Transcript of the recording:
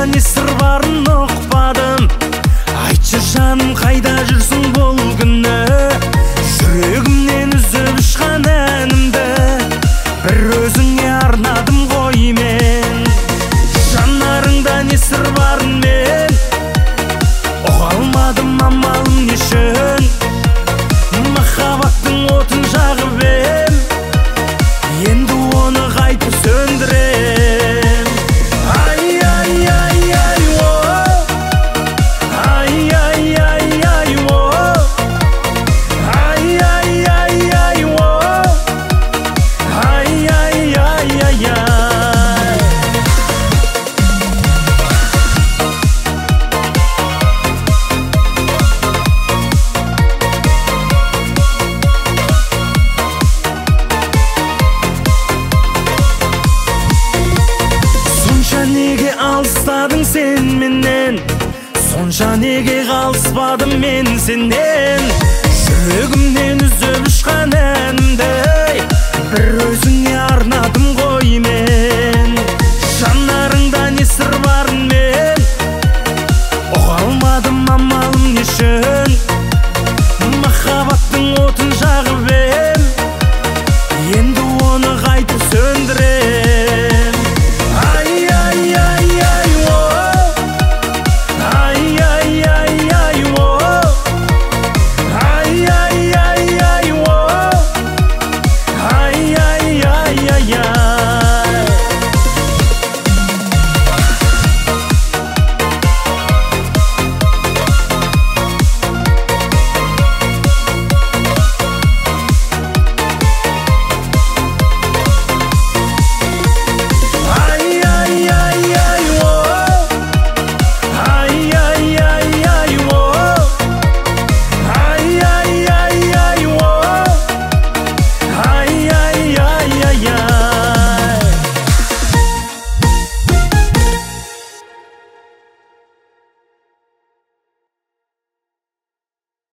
не сыр барын ұқпадым. Айтшы жаным, қайда жүрсің бұл күні? Жүрегімнен үзіп ұшқан әнімді бір өзіңе арнадым ғой мен. Жанарыңда не сыр барын мен ұға алмадым, амалым не үшін? Махаббаттың отын жағып ем, енді оны қайтып сөндірем. Ай, ай, ай, ай, о, ай, ай, ай, ай, о, ай, ай, ай, ай, о, ай, ай, ай, ай, ай. Неге алыстадың сен менен? Сонша неге қалыспадым мен сенен? Жүрегімнен үзіп ұшқан әнімді